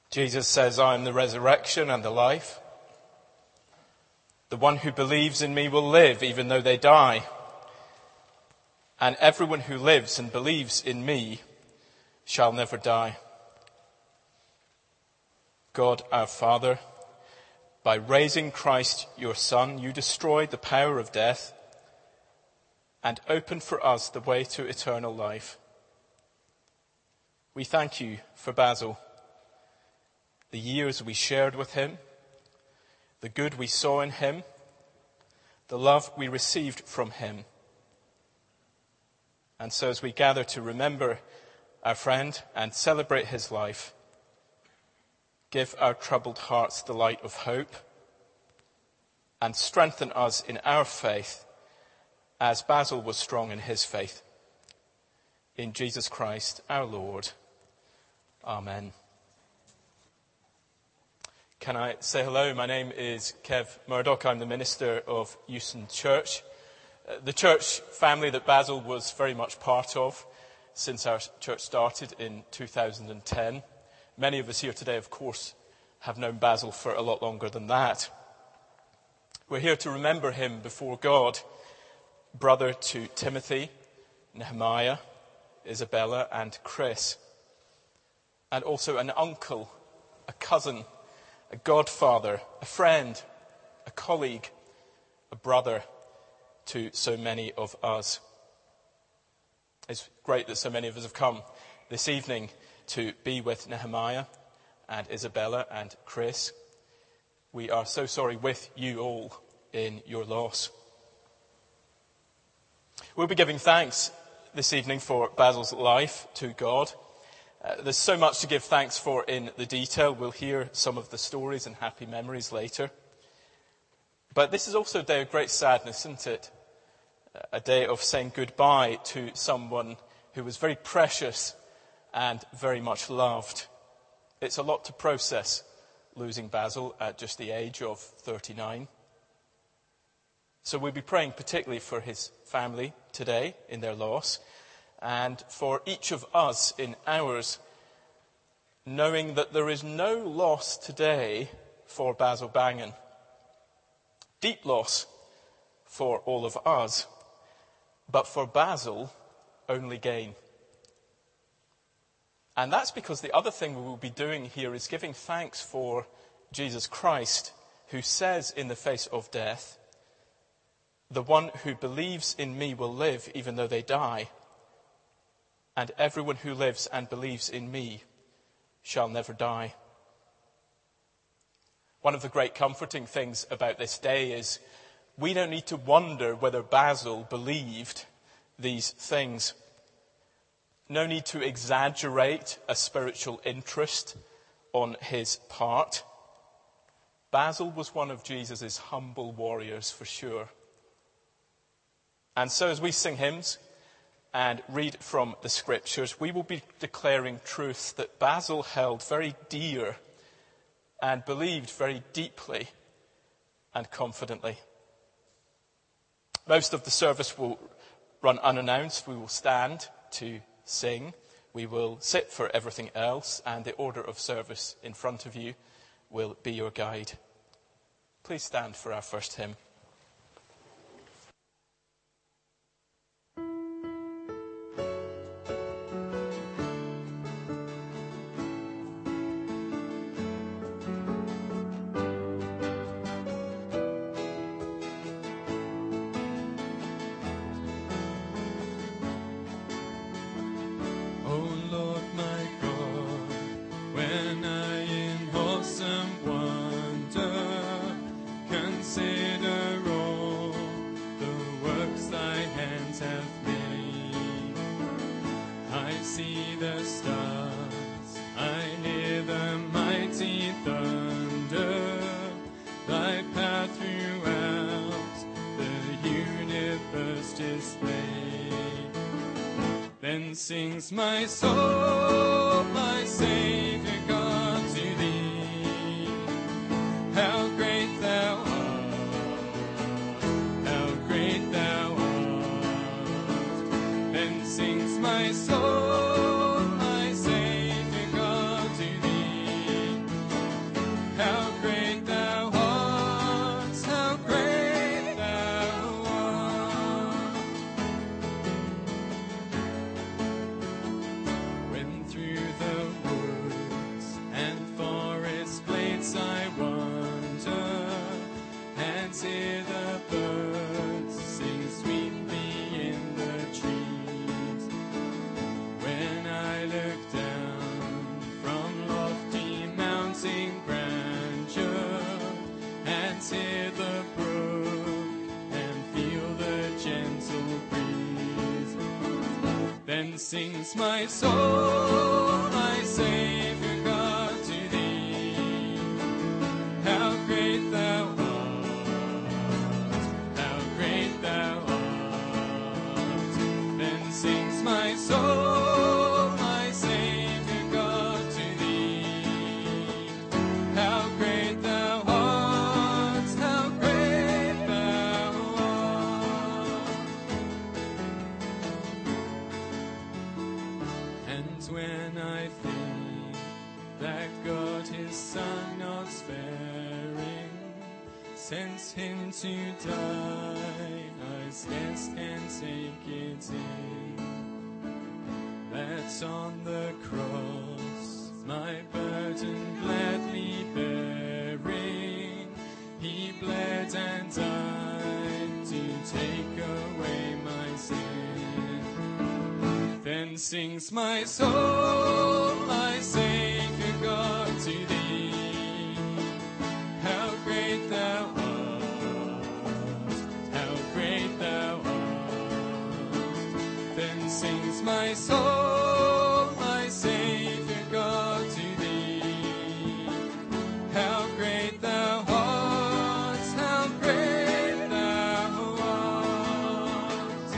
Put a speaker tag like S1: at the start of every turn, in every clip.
S1: Jesus says, I am the resurrection and the life. The one who believes in me will live even though they die. And everyone who lives and believes in me shall never die. God our Father, by raising Christ your Son, you destroyed the power of death and opened for us the way to eternal life. We thank you for Basil, the years we shared with him, the good we saw in him, the love we received from him. And so as we gather to remember our friend and celebrate his life, give our troubled hearts the light of hope and strengthen us in our faith as Basil was strong in his faith. In Jesus Christ our Lord. Amen. Can I say hello? My name is Kev Murdoch. I'm the minister of Euston Church. The church family that Basil was very much part of since our church started in 2010. Many of us here today, of course, have known Basil for a lot longer than that. We're here to remember him before God, brother to Timothy, Nehemiah, Isabella, and Chris, and also an uncle, a cousin, a godfather, a friend, a colleague, a brother to so many of us. It's great that so many of us have come this evening to be with Nehemiah and Isabella and Chris. We are so sorry with you all in your loss. We'll be giving thanks this evening for Basil's life to God. There's so much to give thanks for in the detail. We'll hear some of the stories and happy memories later. But this is also a day of great sadness, isn't it? A day of saying goodbye to someone who was very precious and very much loved. It's a lot to process, losing Basil at just the age of 39. So we'll be praying particularly for his family today in their loss, and for each of us in ours, knowing that there is no loss today for Basil Bangan. Deep loss for all of us, but for Basil, only gain. And that's because the other thing we will be doing here is giving thanks for Jesus Christ, who says in the face of death, the one who believes in me will live even though they die. And everyone who lives and believes in me shall never die. One of the great comforting things about this day is we don't need to wonder whether Basil believed these things. No need to exaggerate a spiritual interest on his part. Basil was one of Jesus' humble warriors for sure. And so as we sing hymns and read from the scriptures, we will be declaring truths that Basil held very dear and believed very deeply and confidently. Most of the service will run unannounced. We will stand to sing. We will sit for everything else, and the order of service in front of you will be your guide. Please stand for our first hymn.
S2: Then sings my soul, my Saviour God, to thee. How great thou art, how great thou art. Then sings my soul, my Saviour God, to thee. sings my soul, my Savior God, to thee. How great thou art, how great thou art. Then sings my soul, my Savior God, to thee. How great thou art, how great thou art. And when I think that God his Son not sparing sent him to die, I scarce can take it in. That on the cross, my burden gladly bearing, he bled and died to take away my sin. Then sings my soul, my Savior God, to thee. How great thou art, how great thou art. Then sings my soul, my Savior God, to thee. How great thou art, how great thou art.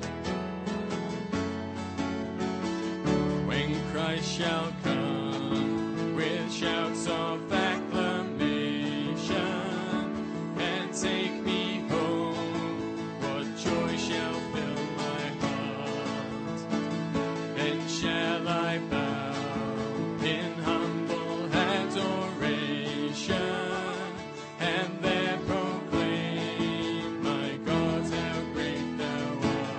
S2: When Christ shall come with shouts of acclamation and take me home, what joy shall fill my heart? Then shall I bow in humble adoration and there proclaim, my God, how great thou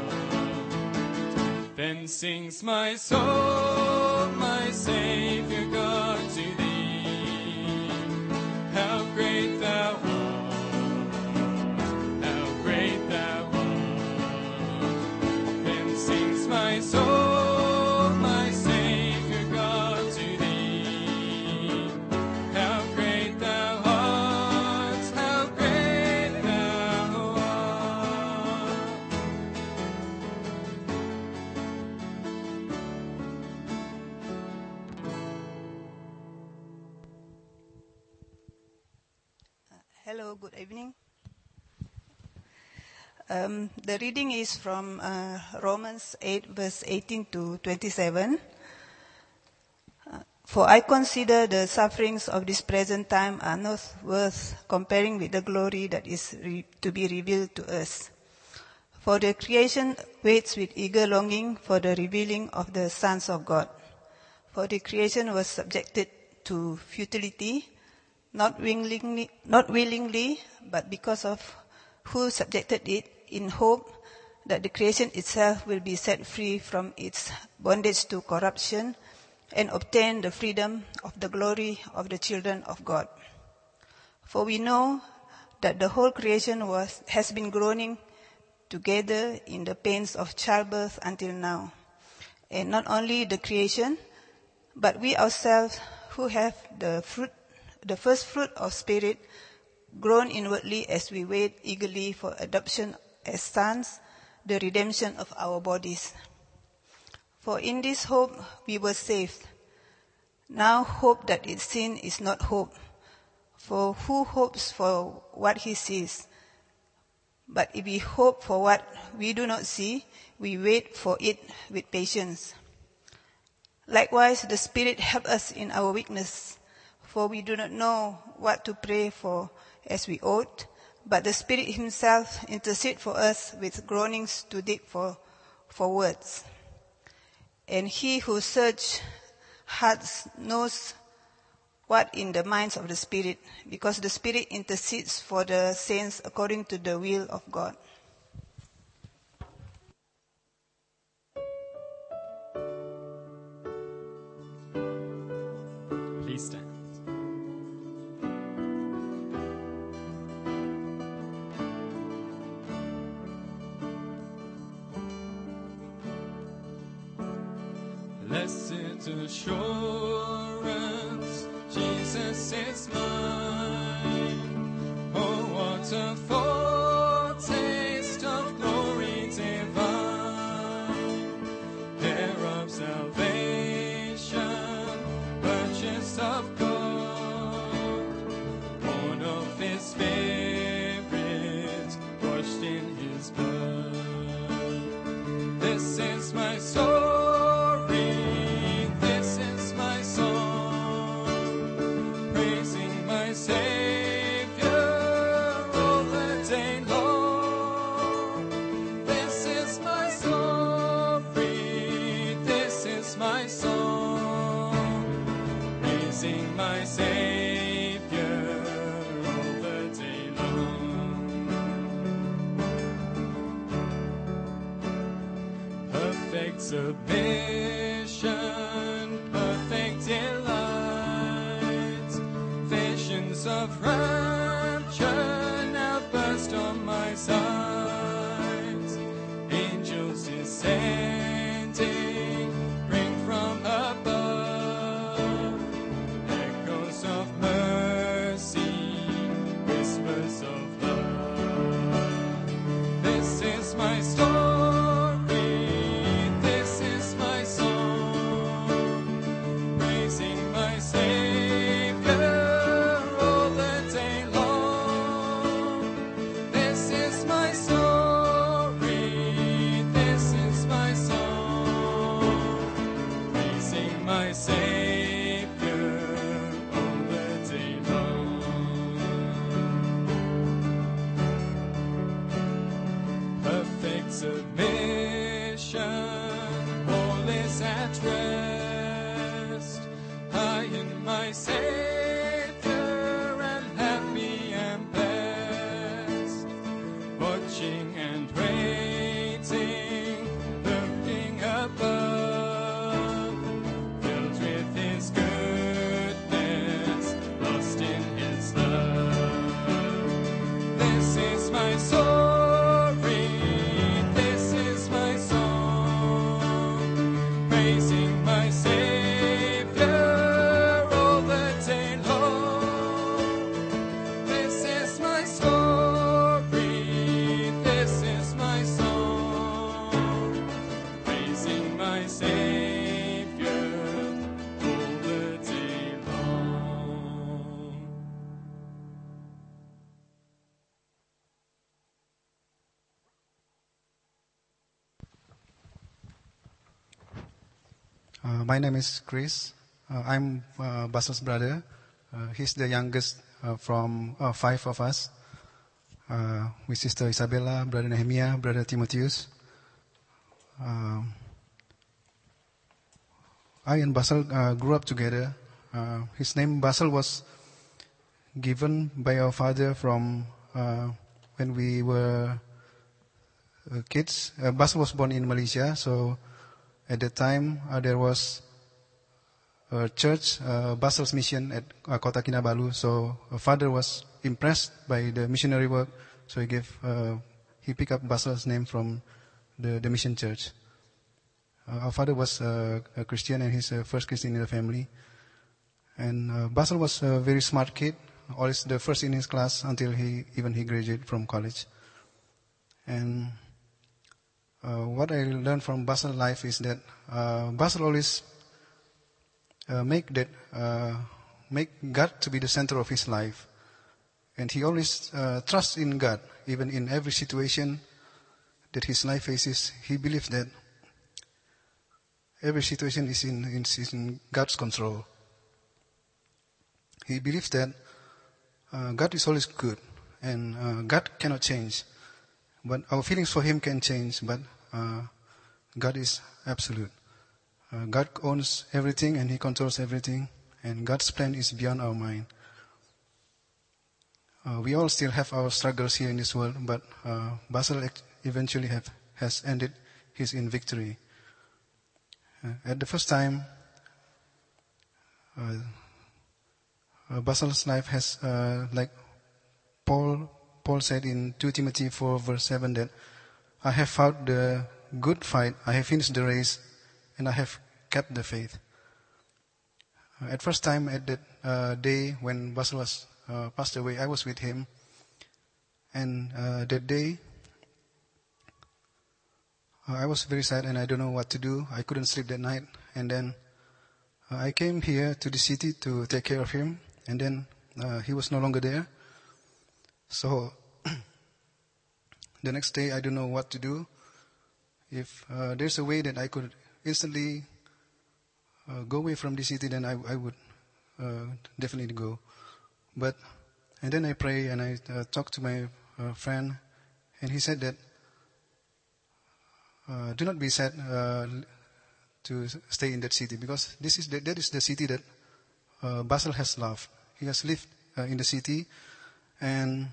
S2: art. Then sings my soul, my Savior God, to thee. How great thou art, how great thou art. Then sings my soul, my Savior God, to thee. How great thou art, how great thou art.
S3: Hello, good evening. The reading is from Romans 8, verse 18 to 27. For I consider the sufferings of this present time are not worth comparing with the glory that is to be revealed to us. For the creation waits with eager longing for the revealing of the sons of God. For the creation was subjected to futility, not willingly, but because of who subjected it, in hope that the creation itself will be set free from its bondage to corruption and obtain the freedom of the glory of the children of God. For we know that the whole creation has been groaning together in the pains of childbirth until now. And not only the creation, but we ourselves who have the first fruit of Spirit, groan inwardly as we wait eagerly for adoption as sons, the redemption of our bodies. For in this hope we were saved. Now hope that is seen is not hope. For who hopes for what he sees? But if we hope for what we do not see, we wait for it with patience. Likewise, the Spirit helps us in our weakness, for we do not know what to pray for as we ought, but the Spirit himself intercedes for us with groanings too deep for words. And he who searches hearts knows what in the minds of the Spirit, because the Spirit intercedes for the saints according to the will of God.
S2: Please stand. Blessed assurance, Jesus is mine. Oh, what a foretaste of glory divine, ere praising my Savior all the day long. Perfect submission, perfect delight, visions of rapture now burst on my sight. Angels descending, bring from above echoes of mercy, whispers of love. This is my story, this is my song, praising my Savior all the day long. This is my story, this is my song, praising my Savior all the day long. Perfect submission, all is at rest. I in my Savior am happy and blessed, watching and waiting, looking above, filled with His goodness, lost in His love. This is my story, this is my song, praising my Savior all the day long. This is my story, this is my song, praising my Savior all the day long.
S4: My name is Chris. I'm Basil's brother. He's the youngest from 5 of us. With Sister Isabella, Brother Nehemiah, Brother Timotheus. I and Basil grew up together. His name Basil was given by our father from when we were kids. Basil was born in Malaysia, so at that time there was a church, Basil's mission at Kota Kinabalu. So father was impressed by the missionary work, so he picked up Basil's name from the mission church. Our father was a Christian, and he's the first Christian in the family. And Basil was a very smart kid, always the first in his class until he graduated from college. And what I learned from Basil's life is that Basil always make God to be the center of his life, and he always trusts in God, even in every situation that his life faces. He believes that every situation is in God's control. He believes that God is always good, and God cannot change. But our feelings for Him can change, but God is absolute. God owns everything, and He controls everything, and God's plan is beyond our mind. We all still have our struggles here in this world, but Basil eventually has ended his in victory. At the first time, Basil's life has, like Paul said in 2 Timothy 4 verse 7, that I have fought the good fight, I have finished the race, and I have kept the faith. At first time, at that day when Basil was passed away, I was with him. And that day, I was very sad and I don't know what to do. I couldn't sleep that night. And then I came here to the city to take care of him. And then he was no longer there. So the next day, I don't know what to do. If there's a way that I could instantly go away from the city, then I would definitely go. And then I pray and I talked to my friend, and he said that do not be sad to stay in that city, because that is the city that Basil has loved. He has lived in the city, and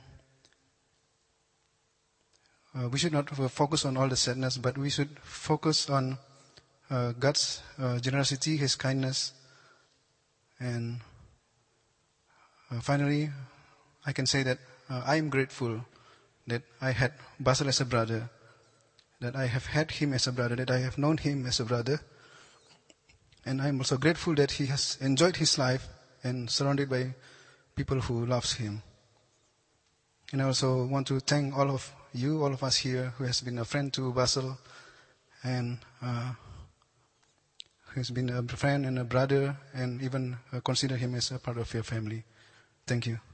S4: we should not focus on all the sadness, but we should focus on God's generosity, His kindness. And finally, I can say that I am grateful that I had Basil as a brother, that I have had him as a brother, that I have known him as a brother. And I am also grateful that he has enjoyed his life and surrounded by people who loves him. And I also want to thank all of you, all of us here, who has been a friend to Basil, and who has been a friend and a brother, and even consider him as a part of your family. Thank you.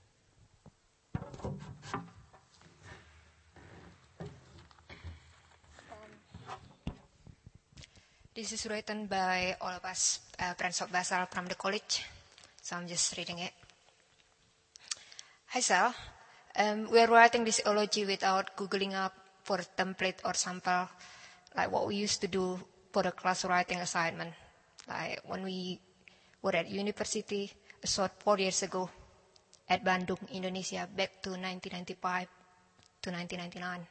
S5: This is written by all of us, friends of Basil from the college. So I'm just reading it. Hi, Sal. We are writing this eulogy without Googling up for a template or sample, like what we used to do for the class writing assignment. Like when we were at university, a short 4 years ago, at Bandung, Indonesia, back to 1995 to 1999.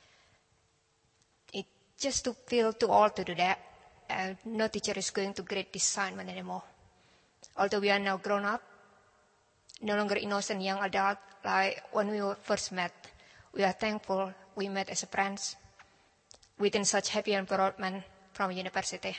S5: It just to feel too old to do that. No teacher is going to grade this assignment anymore. Although we are now grown up, no longer innocent young adult like when we first met, we are thankful we met as friends within such happy environment from university.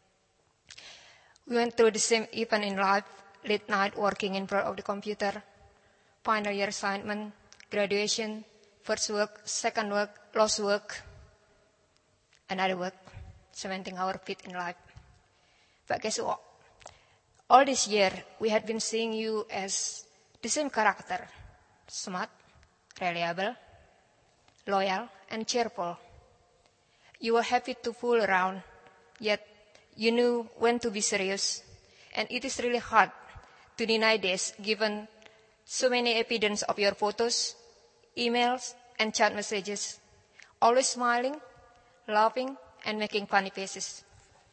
S5: We went through the same event in life, late night working in front of the computer, final year assignment, graduation, first work, second work, lost work, another work, cementing our feet in life. But guess what? All this year, we had been seeing you as the same character, smart, reliable, loyal, and cheerful. You were happy to fool around, yet you knew when to be serious. And it is really hard to deny this given so many evidence of your photos, emails, and chat messages. Always smiling, laughing, and making funny faces.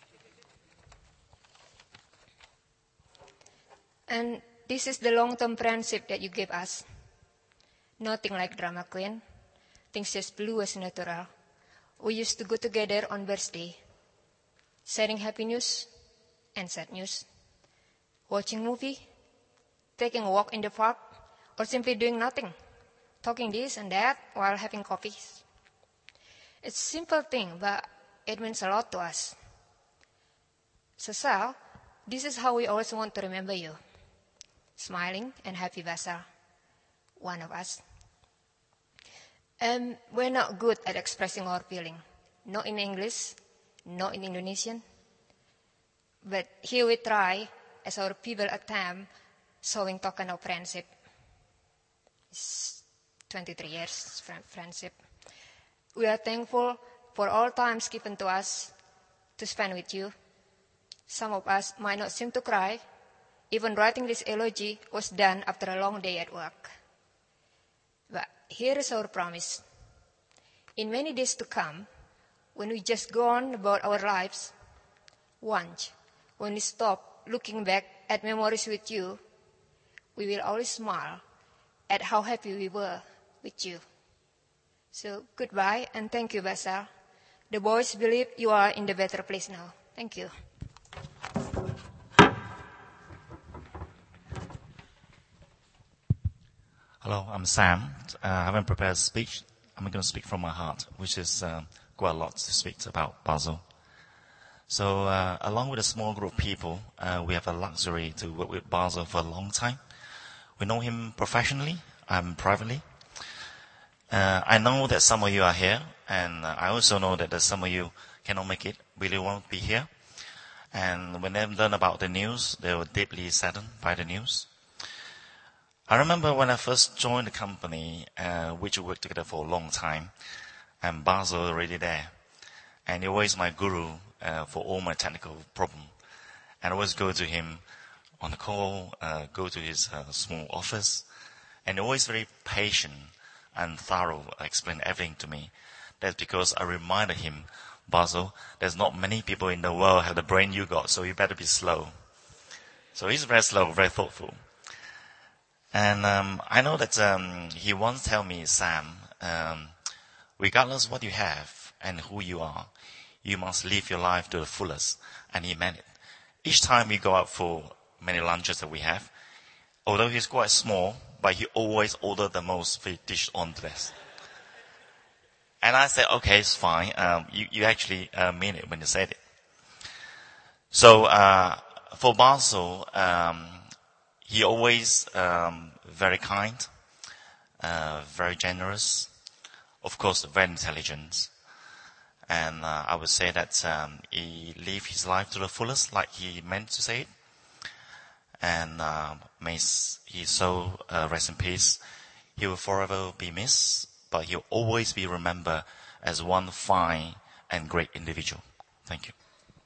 S5: And this is the long-term friendship that you gave us. Nothing like drama queen. Things just blue as natural. We used to go together on birthday, sharing happy news and sad news, watching movie, taking a walk in the park, or simply doing nothing, talking this and that while having coffees. It's a simple thing, but it means a lot to us. So, Sal, this is how we always want to remember you. Smiling and happy Basil, one of us. We're not good at expressing our feeling, not in English, not in Indonesian. But here we try, as our feeble attempt, showing token of friendship. It's 23 years friendship. We are thankful for all times given to us to spend with you. Some of us might not seem to cry. Even writing this eulogy was done after a long day at work. But here is our promise. In many days to come, when we just go on about our lives, once, when we stop looking back at memories with you, we will always smile at how happy we were with you. So goodbye and thank you, Basil. The boys believe you are in the better place now. Thank you.
S6: Hello, I'm Sam. I haven't prepared a speech. I'm going to speak from my heart, which is quite a lot to speak about Basil. So along with a small group of people, we have a luxury to work with Basil for a long time. We know him professionally and privately. I know that some of you are here, and I also know that some of you cannot make it, really won't be here. And when they learn about the news, they were deeply saddened by the news. I remember when I first joined the company, which we worked together for a long time, and Basil was already there. And he was my guru for all my technical problem. And I always go to him on the call, go to his small office, and always very patient and thorough, explain everything to me. That's because I reminded him, Basil, there's not many people in the world have the brain you got, so you better be slow. So he's very slow, very thoughtful. And I know that he once told me, Sam, regardless what you have and who you are, you must live your life to the fullest. And he meant it. Each time we go out for many lunches that we have, although he's quite small, but he always orders the most dish on the list. And I said, okay, it's fine. You actually mean it when you said it. So for Basil, he always very kind, very generous, of course, very intelligent. And I would say that he lived his life to the fullest, like he meant to say it. And may his soul rest in peace. He will forever be missed, but he'll always be remembered as one fine and great individual. Thank you.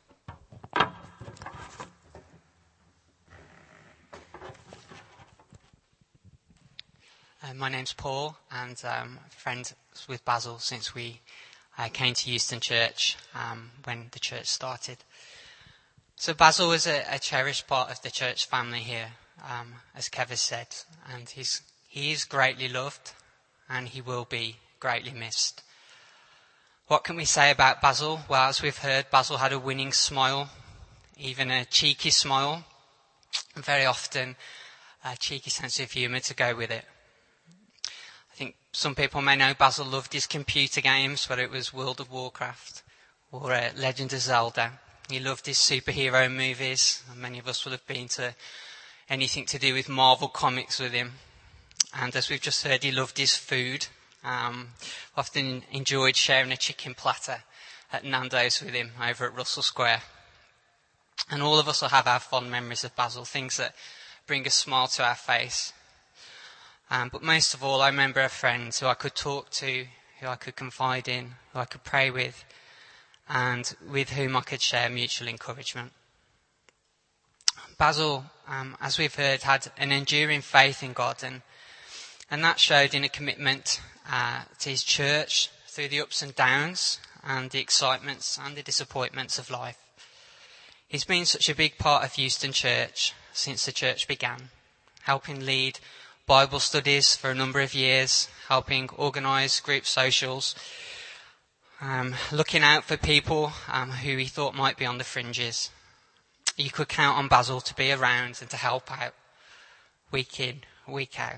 S7: My name's Paul, and I'm friends with Basil since we came to Euston Church when the church started. So Basil was a cherished part of the church family here, as Kev has said, and he is greatly loved, and he will be greatly missed. What can we say about Basil? Well, as we've heard, Basil had a winning smile, even a cheeky smile, and very often a cheeky sense of humour to go with it. I think some people may know Basil loved his computer games, whether it was World of Warcraft or Legend of Zelda. He loved his superhero movies, and many of us will have been to anything to do with Marvel Comics with him. And as we've just heard, he loved his food. Often enjoyed sharing a chicken platter at Nando's with him over at Russell Square. And all of us will have our fond memories of Basil, things that bring a smile to our face. But most of all, I remember a friend who I could talk to, who I could confide in, who I could pray with, and with whom I could share mutual encouragement. Basil, as we've heard, had an enduring faith in God, and that showed in a commitment to his church through the ups and downs and the excitements and the disappointments of life. He's been such a big part of Euston Church since the church began, helping lead Bible studies for a number of years, helping organise group socials, looking out for people who he thought might be on the fringes. You could count on Basil to be around and to help out week in, week out.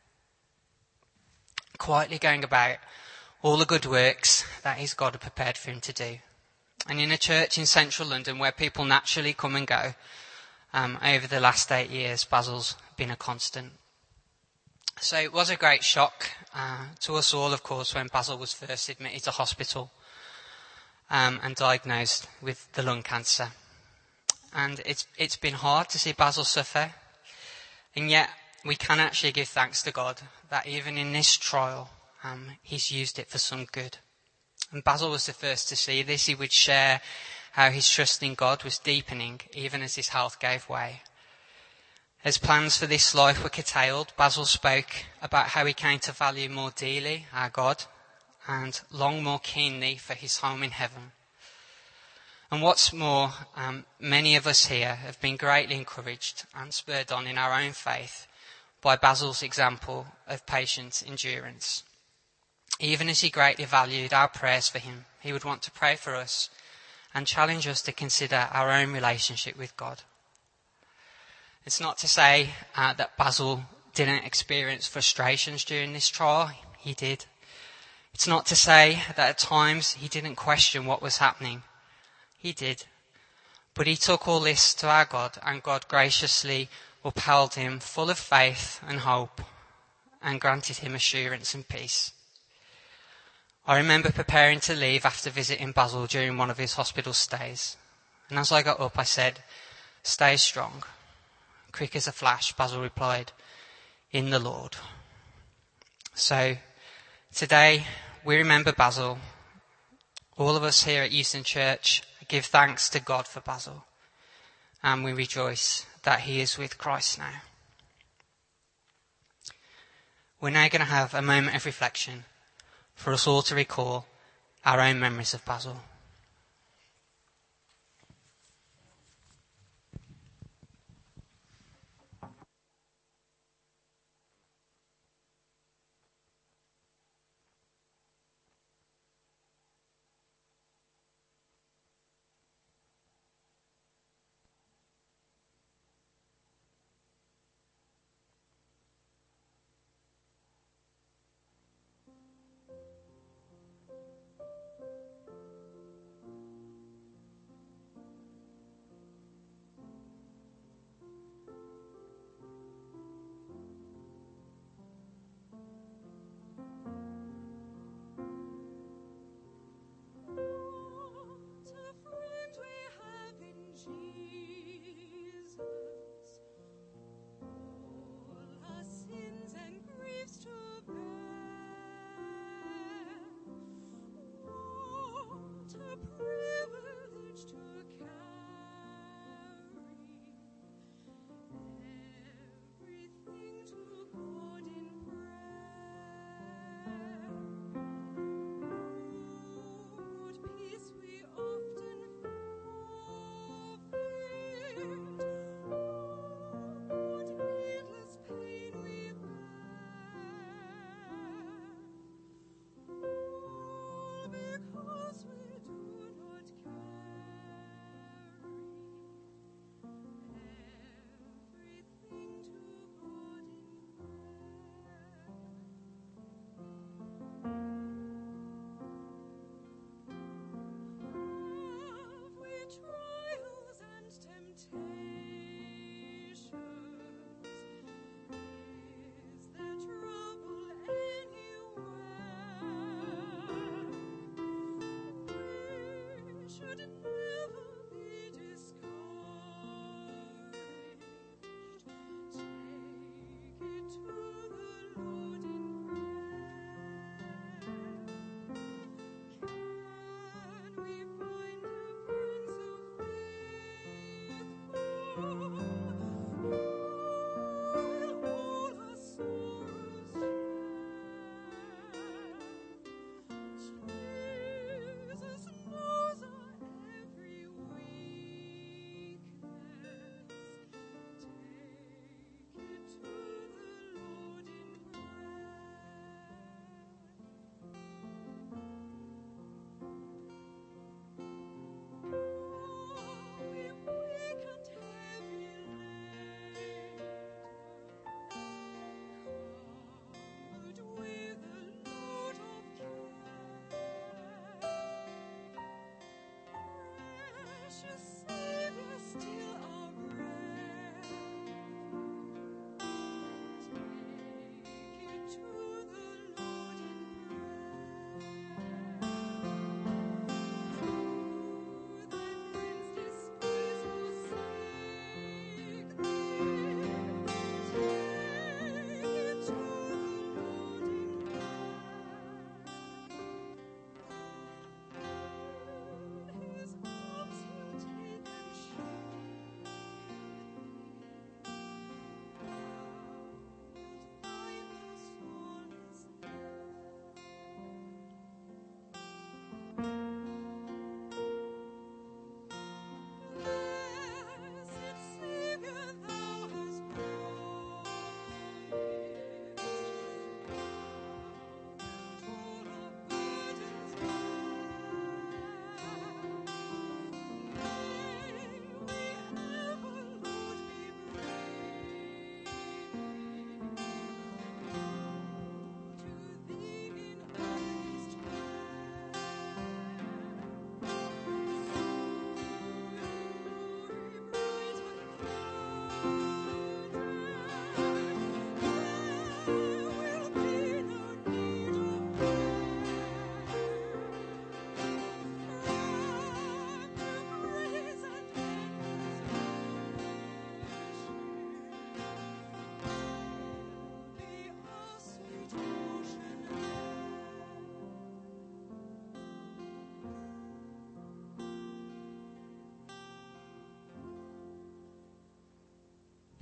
S7: Quietly going about all the good works that his God had prepared for him to do. And in a church in central London where people naturally come and go, over the last 8 years, Basil's been a constant. So it was a great shock to us all, of course, when Basil was first admitted to hospital and diagnosed with the lung cancer. And it's been hard to see Basil suffer, and yet we can actually give thanks to God that even in this trial, he's used it for some good. And Basil was the first to see this. He would share how his trust in God was deepening even as his health gave way. As plans for this life were curtailed, Basil spoke about how he came to value more dearly our God and long more keenly for his home in heaven. And what's more, many of us here have been greatly encouraged and spurred on in our own faith by Basil's example of patient endurance. Even as he greatly valued our prayers for him, he would want to pray for us and challenge us to consider our own relationship with God. It's not to say that Basil didn't experience frustrations during this trial. He did. It's not to say that at times he didn't question what was happening. He did. But he took all this to our God, and God graciously upheld him full of faith and hope and granted him assurance and peace. I remember preparing to leave after visiting Basil during one of his hospital stays. And as I got up, I said, "Stay strong." Quick as a flash, Basil replied, "In the Lord." So today we remember Basil. All of us here at Euston Church give thanks to God for Basil, and we rejoice that he is with Christ now. We're now going to have a moment of reflection for us all to recall our own memories of Basil.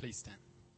S2: Please stand.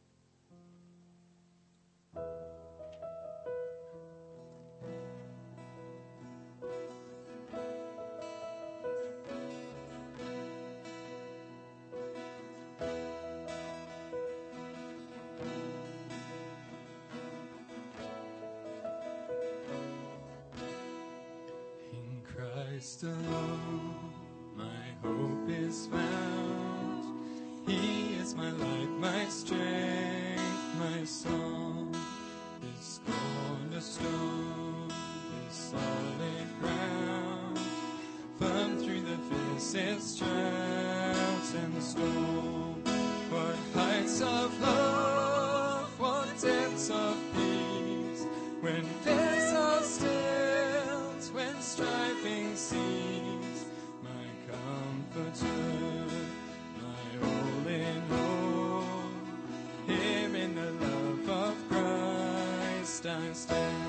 S2: In Christ alone, my hope is found. He is my light, my strength, my song. This cornerstone, this solid ground, firm through the fiercest drought and storm. What heights of love, what depths of peace, when fears are stilled, when striving cease, my comforter, my all in all. Here in the love of Christ I stand.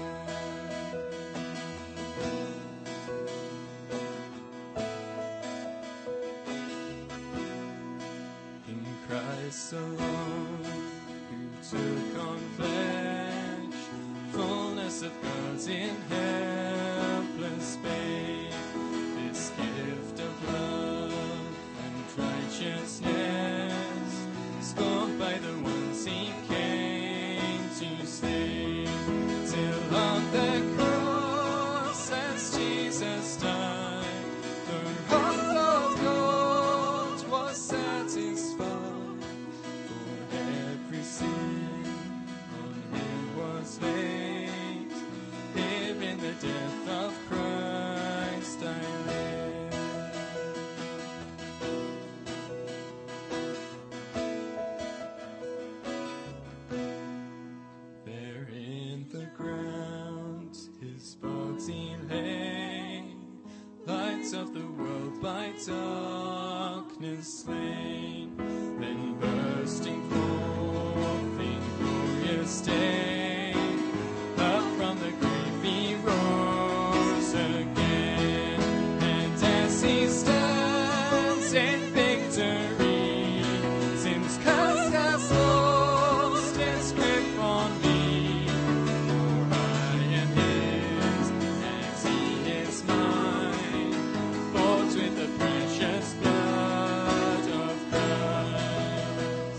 S2: In Christ alone, who took on flesh, fullness of God's in helpless babe, this gift of love and righteousness, scorned by the ones he came to save, till on the cross as Jesus died, the wrath of God was satisfied. For every sin on him was laid, here in the death of Christ I live. There in the ground his body lay, lights of the world by darkness slain, then bursting forth in glorious day, up from the grave he rose again, and as he stands in victory, sin's curse has lost its grip on me, for I am his, as he is mine, bought with the precious blood of Christ.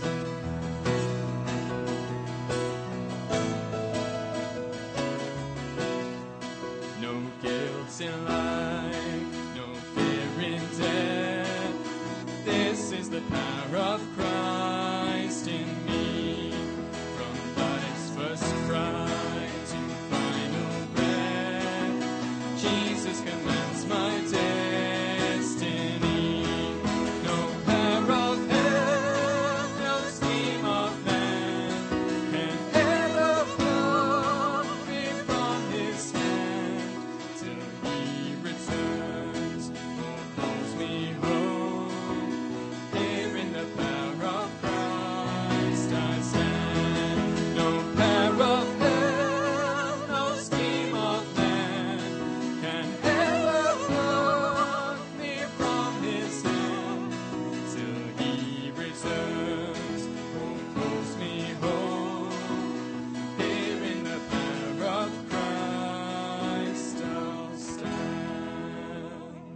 S2: No guilt in life, no fear in death. This is the power of Christ in me. From life's first cry to final breath, Jesus commands my destiny. No power of hell, no scheme of man can ever pluck me from his hand, till he returns or calls me home. Here in the power of Christ I stand. No power of hell, no scheme of man can ever pluck me from his hand, till he returns or calls me home. Here in the power of Christ I'll stand.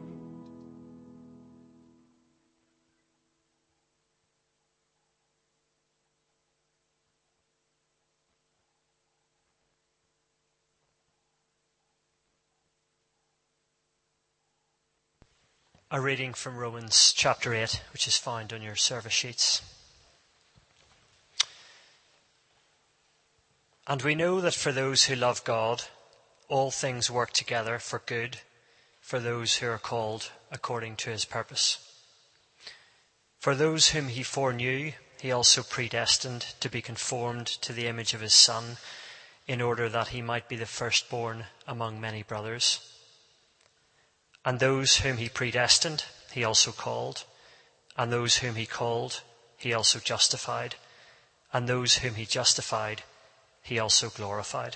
S8: A reading from Romans chapter 8, which is found on your service sheets. And we know that for those who love God, all things work together for good, for those who are called according to his purpose. For those whom he foreknew, he also predestined to be conformed to the image of his Son, in order that he might be the firstborn among many brothers. And those whom he predestined, he also called. And those whom he called, he also justified. And those whom he justified, he also glorified.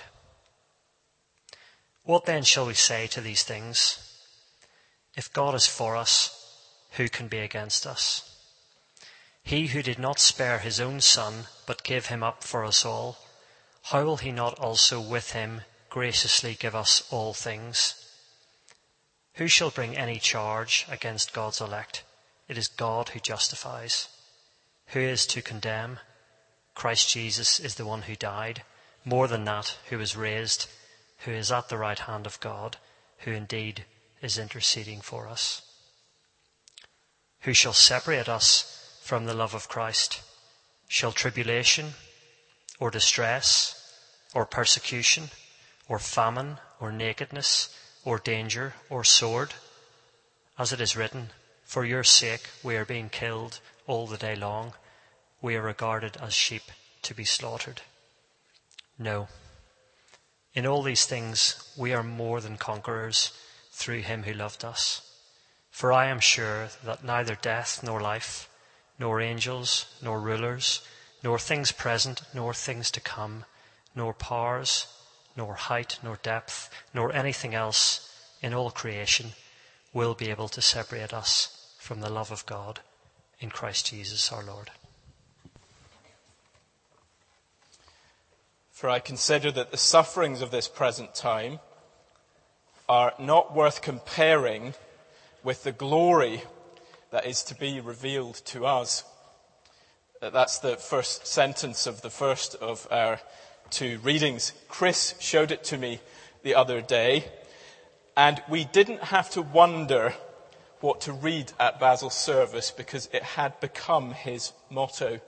S8: What then shall we say to these things? If God is for us, who can be against us? He who did not spare his own Son, but gave him up for us all, how will he not also with him graciously give us all things? Who shall bring any charge against God's elect? It is God who justifies. Who is to condemn? Christ Jesus is the one who died, more than that, who was raised, who is at the right hand of God, who indeed is interceding for us. Who shall separate us from the love of Christ? Shall tribulation, or distress, or persecution, or famine, or nakedness, or danger, or sword? As it is written, for your sake we are being killed all the day long. We are regarded as sheep to be slaughtered. No. In all these things we are more than conquerors through him who loved us. For I am sure that neither death nor life, nor angels, nor rulers, nor things present, nor things to come, nor powers, nor height, nor depth, nor anything else in all creation will be able to separate us from the love of God in Christ Jesus our Lord.
S1: For I consider that the sufferings of this present time are not worth comparing with the glory that is to be revealed to us. That's the first sentence of the first of our two readings. Chris showed it to me the other day, and we didn't have to wonder what to read at Basil's service because it had become his motto.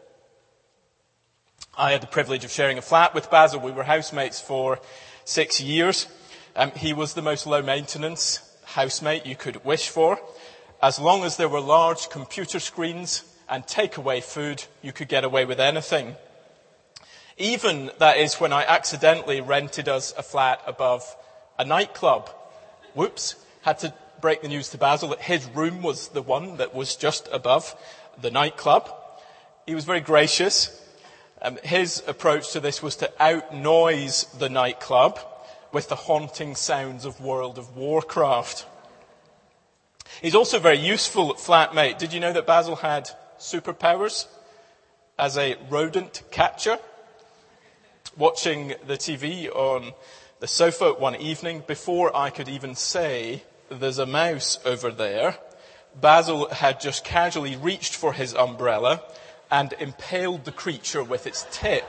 S1: I had the privilege of sharing a flat with Basil. We were housemates for 6 years. He was the most low-maintenance housemate you could wish for. As long as there were large computer screens and takeaway food, you could get away with anything. Even, that is, when I accidentally rented us a flat above a nightclub. Whoops, had to break the news to Basil that his room was the one that was just above the nightclub. He was very gracious. His approach to this was to out-noise the nightclub with the haunting sounds of World of Warcraft. He's also very useful flatmate. Did you know that Basil had superpowers as a rodent catcher? Watching the TV on the sofa one evening, before I could even say, there's a mouse over there, Basil had just casually reached for his umbrella and impaled the creature with its tip.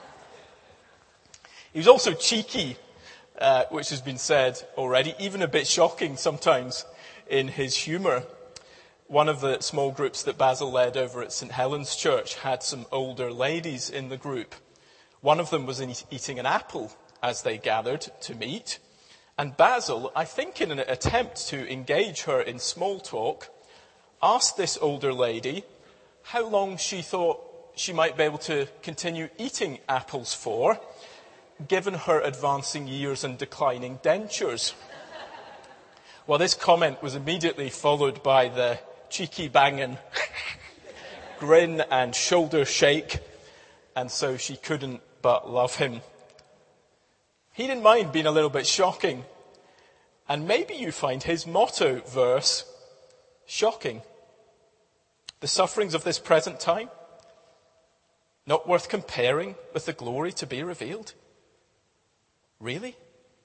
S1: He was also cheeky, which has been said already, even a bit shocking sometimes in his humour. One of the small groups that Basil led over at St. Helen's Church had some older ladies in the group. One of them was eating an apple as they gathered to meet. And Basil, I think in an attempt to engage her in small talk, asked this older lady how long she thought she might be able to continue eating apples for, given her advancing years and declining dentures. Well, this comment was immediately followed by the cheeky banging grin and shoulder shake, and so she couldn't but love him. He didn't mind being a little bit shocking, and maybe you find his motto verse shocking. The sufferings of this present time, not worth comparing with the glory to be revealed. Really?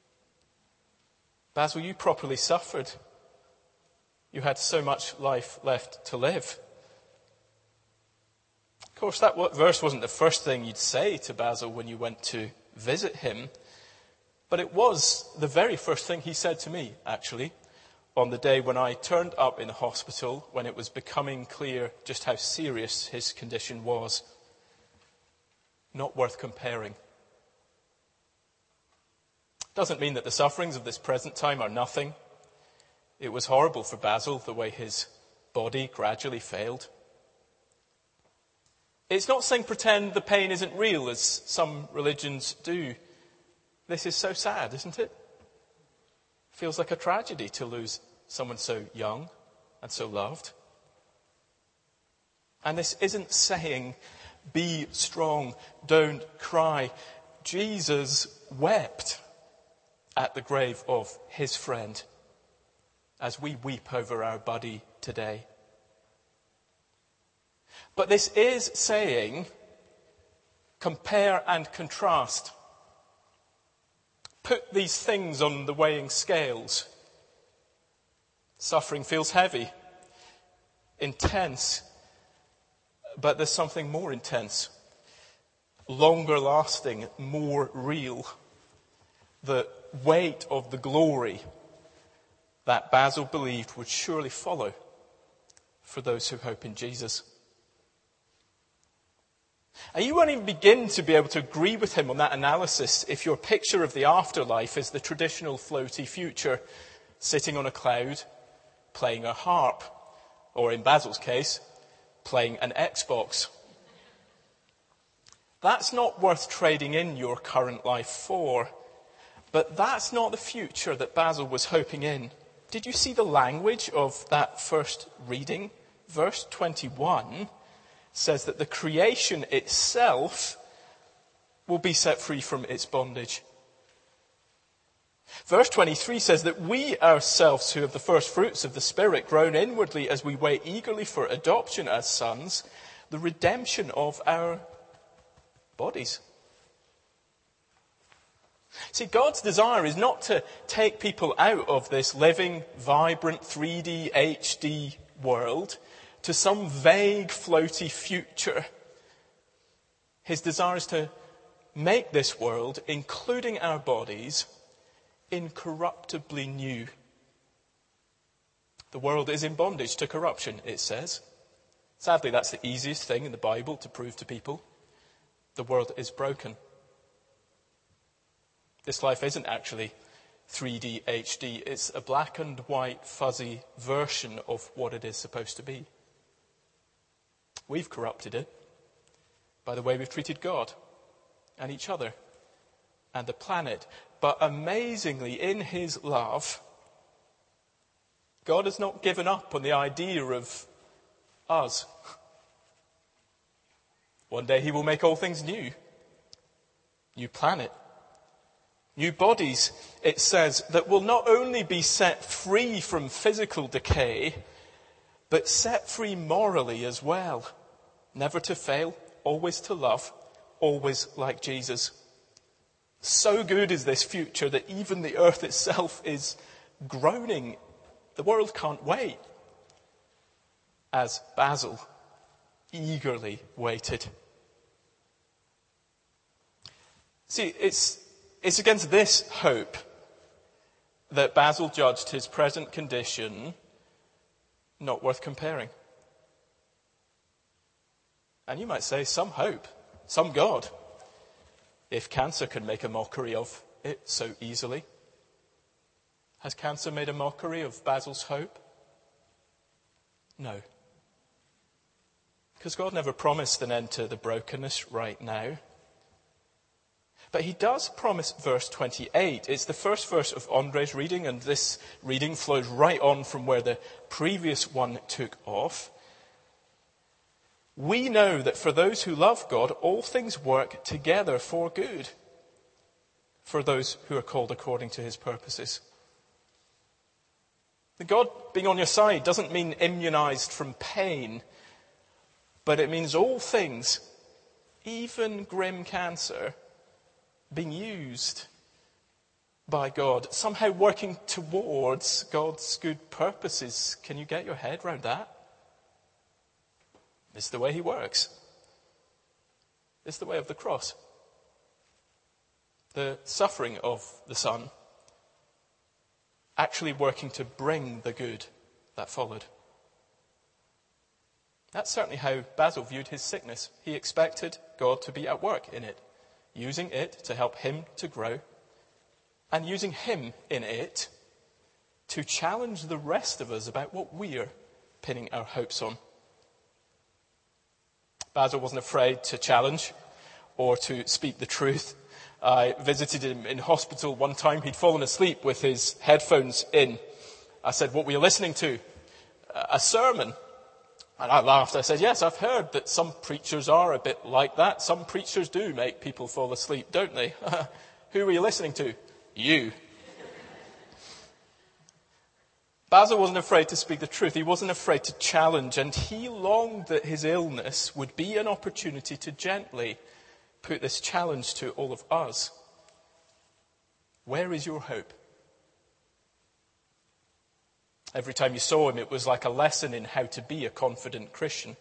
S1: Basil, you properly suffered. You had so much life left to live. Of course, that verse wasn't the first thing you'd say to Basil when you went to visit him, but it was the very first thing he said to me, actually, on the day when I turned up in the hospital, when it was becoming clear just how serious his condition was. Not worth comparing. Doesn't mean that the sufferings of this present time are nothing. It was horrible for Basil, the way his body gradually failed. It's not saying pretend the pain isn't real, as some religions do. This is so sad, isn't it? Feels like a tragedy to lose someone so young and so loved. And this isn't saying, be strong, don't cry. Jesus wept at the grave of his friend as we weep over our buddy today. But this is saying, compare and contrast. Put these things on the weighing scales. Suffering feels heavy, intense, but there's something more intense, longer lasting, more real. The weight of the glory that Basil believed would surely follow for those who hope in Jesus. And you won't even begin to be able to agree with him on that analysis if your picture of the afterlife is the traditional floaty future, sitting on a cloud, playing a harp, or in Basil's case, playing an Xbox. That's not worth trading in your current life for. But that's not the future that Basil was hoping in. Did you see the language of that first reading? Verse 21 says that the creation itself will be set free from its bondage. Verse 23 says that we ourselves, who have the first fruits of the Spirit, groan inwardly as we wait eagerly for adoption as sons, the redemption of our bodies. See, God's desire is not to take people out of this living, vibrant, 3D, HD world to some vague, floaty future. His desire is to make this world, including our bodies, incorruptibly new. The world is in bondage to corruption, it says. Sadly, that's the easiest thing in the Bible to prove to people. The world is broken. This life isn't actually 3D HD. It's a black and white fuzzy version of what it is supposed to be. We've corrupted it by the way we've treated God and each other and the planet. But amazingly, in his love, God has not given up on the idea of us. One day he will make all things new. New planet. New bodies, it says, that will not only be set free from physical decay, but set free morally as well. Never to fail, always to love, always like Jesus. So good is this future that even the earth itself is groaning. The world can't wait. As Basil eagerly waited. See, it's against this hope that Basil judged his present condition not worth comparing. And you might say, some hope, some God, if cancer can make a mockery of it so easily. Has cancer made a mockery of Basil's hope? No. Because God never promised an end to the brokenness right now. But he does promise verse 28. It's the first verse of Andre's reading, and this reading flows right on from where the previous one took off. We know that for those who love God, all things work together for good, for those who are called according to his purposes. The God being on your side doesn't mean immunized from pain, but it means all things, even grim cancer, being used by God, somehow working towards God's good purposes. Can you get your head around that? It's the way he works. It's the way of the cross. The suffering of the Son actually working to bring the good that followed. That's certainly how Basil viewed his sickness. He expected God to be at work in it, using it to help him to grow, and using him in it to challenge the rest of us about what we're pinning our hopes on. Basil wasn't afraid to challenge or to speak the truth. I visited him in hospital one time. He'd fallen asleep with his headphones in. I said, "What were you listening to?" "A sermon." And I laughed. I said, "Yes, I've heard that some preachers are a bit like that. Some preachers do make people fall asleep, don't they?" "Who were you listening to?" "You." Basil wasn't afraid to speak the truth. He wasn't afraid to challenge, and he longed that his illness would be an opportunity to gently put this challenge to all of us. Where is your hope? Every time you saw him, it was like a lesson in how to be a confident Christian.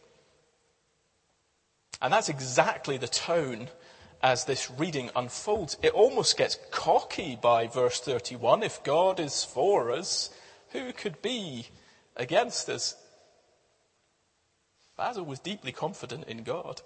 S1: And that's exactly the tone as this reading unfolds. It almost gets cocky by verse 31. If God is for us, who could be against us? Basil was deeply confident in God.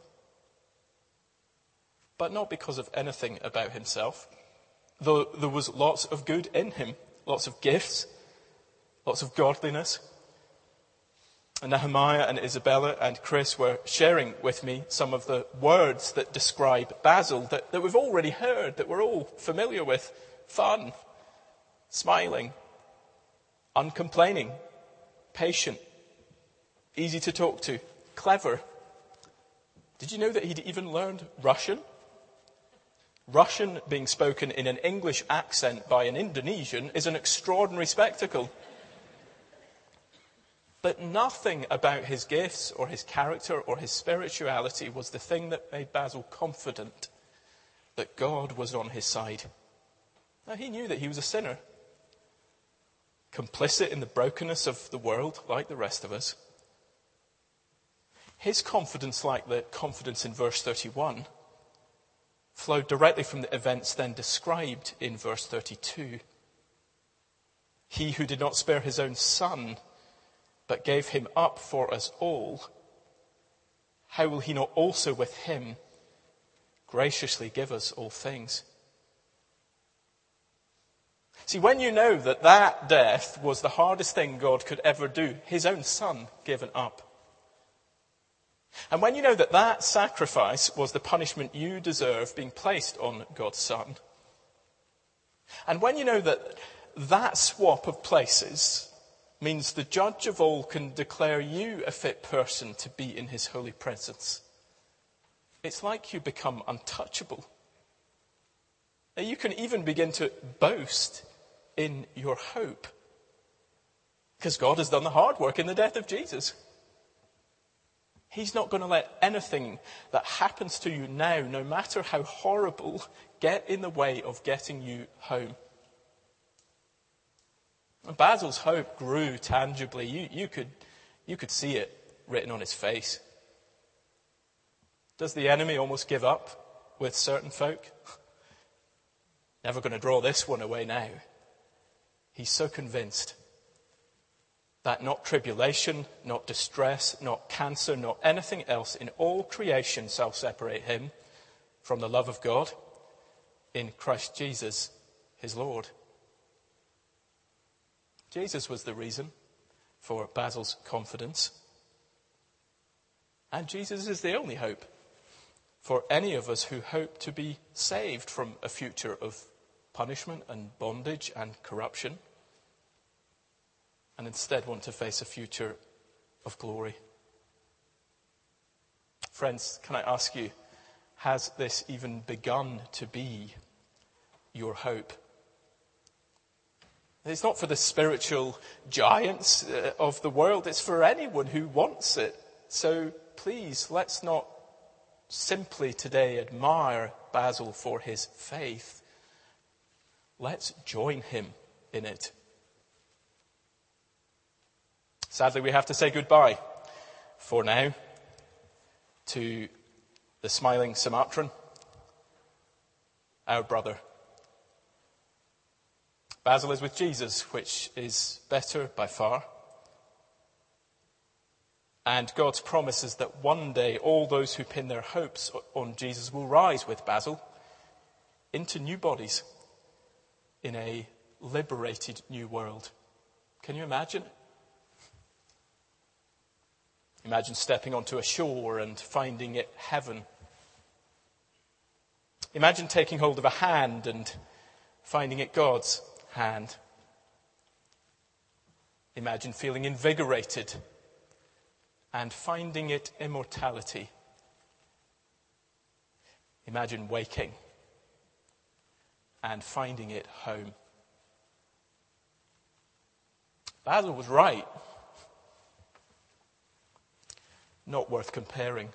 S1: But not because of anything about himself. Though there was lots of good in him, lots of gifts, lots of godliness. And Nehemiah and Isabella and Chris were sharing with me some of the words that describe Basil that we've already heard, that we're all familiar with. Fun, smiling, uncomplaining, patient, easy to talk to, clever. Did you know that he'd even learned Russian? Russian being spoken in an English accent by an Indonesian is an extraordinary spectacle. But nothing about his gifts or his character or his spirituality was the thing that made Basil confident that God was on his side. Now, he knew that he was a sinner, complicit in the brokenness of the world like the rest of us. His confidence, like the confidence in verse 31, flowed directly from the events then described in verse 32. He who did not spare his own son, but gave him up for us all, how will he not also with him graciously give us all things? See, when you know that death was the hardest thing God could ever do, his own son given up, and when you know that sacrifice was the punishment you deserve being placed on God's son, and when you know that swap of places means the judge of all can declare you a fit person to be in his holy presence, it's like you become untouchable. You can even begin to boast in your hope, because God has done the hard work in the death of Jesus. He's not going to let anything that happens to you now, no matter how horrible, get in the way of getting you home. Basil's hope grew tangibly. You could see it written on his face. Does the enemy almost give up with certain folk? Never going to draw this one away now. He's so convinced that not tribulation, not distress, not cancer, not anything else in all creation shall separate him from the love of God in Christ Jesus, his Lord. Jesus was the reason for Basil's confidence. And Jesus is the only hope for any of us who hope to be saved from a future of punishment and bondage and corruption, and instead want to face a future of glory. Friends, can I ask you, has this even begun to be your hope? It's not for the spiritual giants of the world, it's for anyone who wants it. So please, let's not simply today admire Basil for his faith. Let's join him in it. Sadly, we have to say goodbye for now to the smiling Sumatran, our brother. Basil is with Jesus, which is better by far. And God's promise is that one day all those who pin their hopes on Jesus will rise with Basil into new bodies in a liberated new world. Can you imagine? Imagine stepping onto a shore and finding it heaven. Imagine taking hold of a hand and finding it God's hand. Imagine feeling invigorated and finding it immortality. Imagine waking and finding it home. Basil was right. Not worth comparing.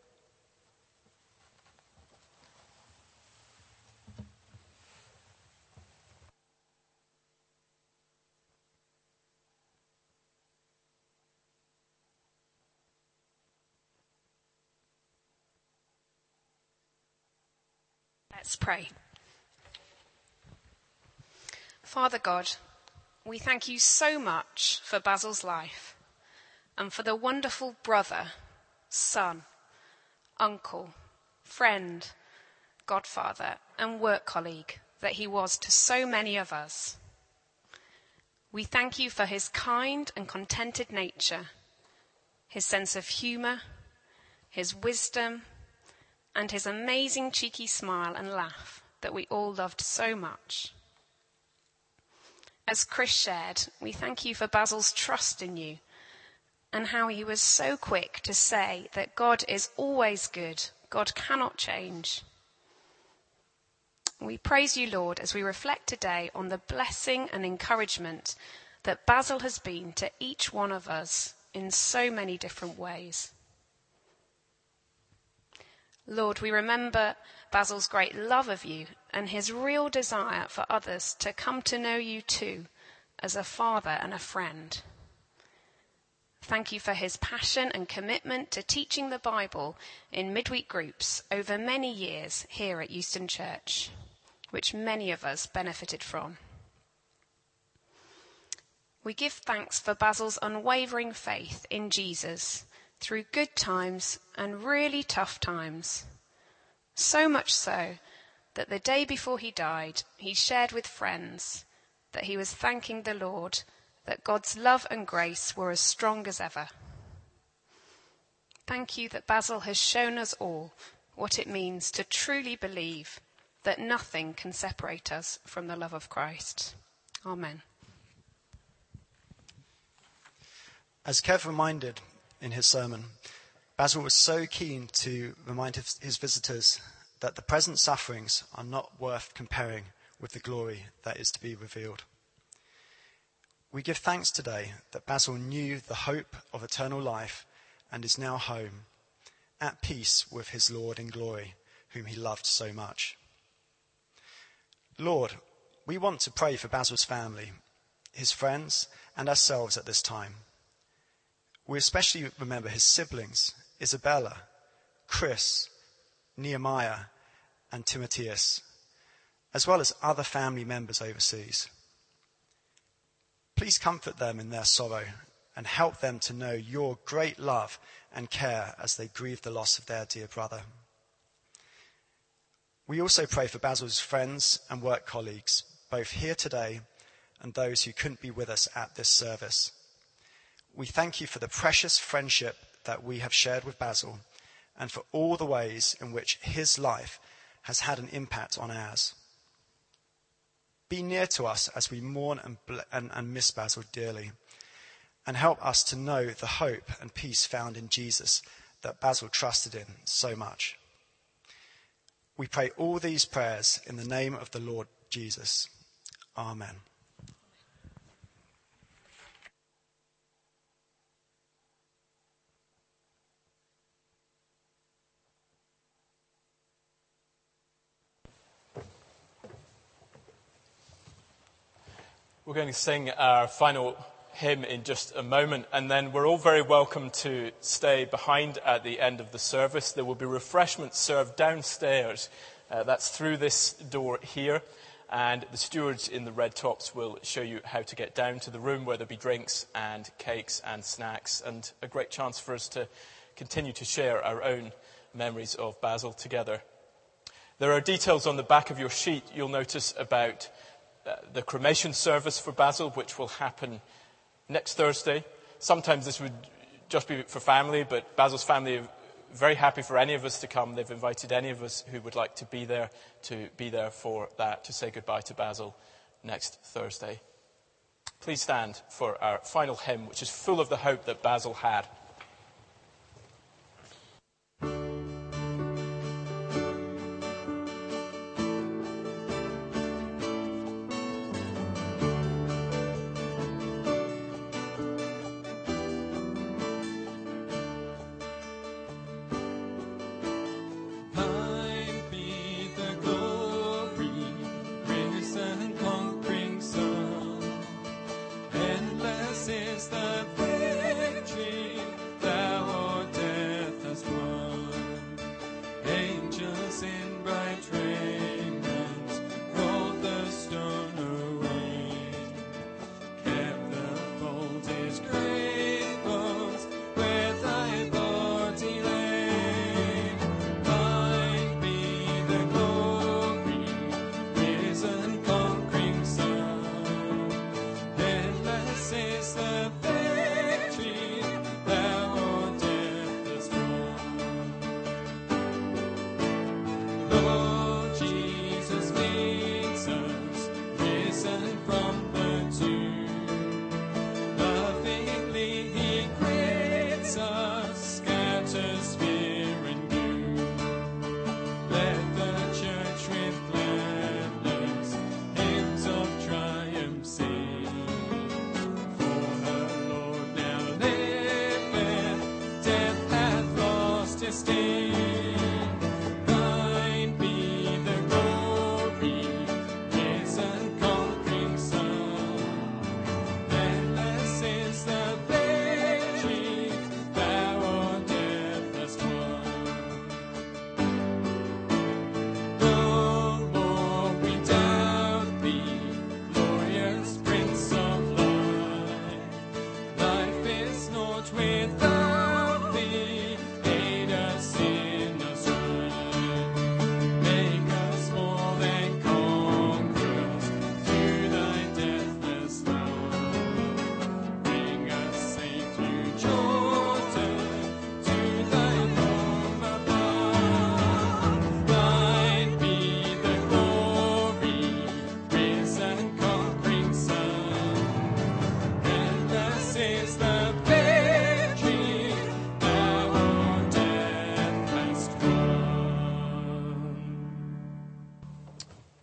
S9: Let's pray. Father God, we thank you so much for Basil's life and for the wonderful brother, son, uncle, friend, godfather, and work colleague that he was to so many of us. We thank you for his kind and contented nature, his sense of humour, his wisdom, and his amazing cheeky smile and laugh that we all loved so much. As Chris shared, we thank you for Basil's trust in you and how he was so quick to say that God is always good, God cannot change. We praise you, Lord, as we reflect today on the blessing and encouragement that Basil has been to each one of us in so many different ways. Lord, we remember Basil's great love of you and his real desire for others to come to know you too as a father and a friend. Thank you for his passion and commitment to teaching the Bible in midweek groups over many years here at Euston Church, which many of us benefited from. We give thanks for Basil's unwavering faith in Jesus through good times and really tough times. So much so that the day before he died, he shared with friends that he was thanking the Lord that God's love and grace were as strong as ever. Thank you that Basil has shown us all what it means to truly believe that nothing can separate us from the love of Christ. Amen.
S10: As Kev reminded in his sermon, Basil was so keen to remind his visitors that the present sufferings are not worth comparing with the glory that is to be revealed. We give thanks today that Basil knew the hope of eternal life and is now home, at peace with his Lord in glory, whom he loved so much. Lord, we want to pray for Basil's family, his friends, and ourselves at this time. We especially remember his siblings, Isabella, Chris, Nehemiah, and Timotheus, as well as other family members overseas. Please comfort them in their sorrow and help them to know your great love and care as they grieve the loss of their dear brother. We also pray for Basil's friends and work colleagues, both here today and those who couldn't be with us at this service. We thank you for the precious friendship that we have shared with Basil and for all the ways in which his life has had an impact on ours. Be near to us as we mourn and miss Basil dearly, and help us to know the hope and peace found in Jesus that Basil trusted in so much. We pray all these prayers in the name of the Lord Jesus. Amen.
S1: We're going to sing our final hymn in just a moment, and then we're all very welcome to stay behind at the end of the service. There will be refreshments served downstairs. That's through this door here, and the stewards in the red tops will show you how to get down to the room where there'll be drinks and cakes and snacks, and a great chance for us to continue to share our own memories of Basil together. There are details on the back of your sheet you'll notice about the cremation service for Basil, which will happen next Thursday. Sometimes this would just be for family, but Basil's family are very happy for any of us to come. They've invited any of us who would like to be there for that, to say goodbye to Basil next Thursday. Please stand for our final hymn, which is full of the hope that Basil had.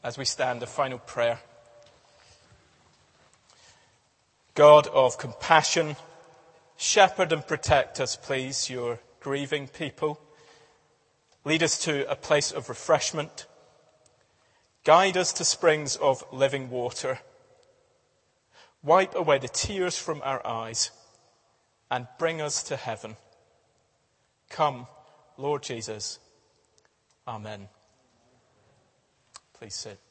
S1: as we stand, a final prayer. God of compassion, shepherd and protect us, please, your grieving people. Lead us to a place of refreshment. Guide us to springs of living water. Wipe away the tears from our eyes and bring us to heaven. Come, Lord Jesus. Amen. Please sit.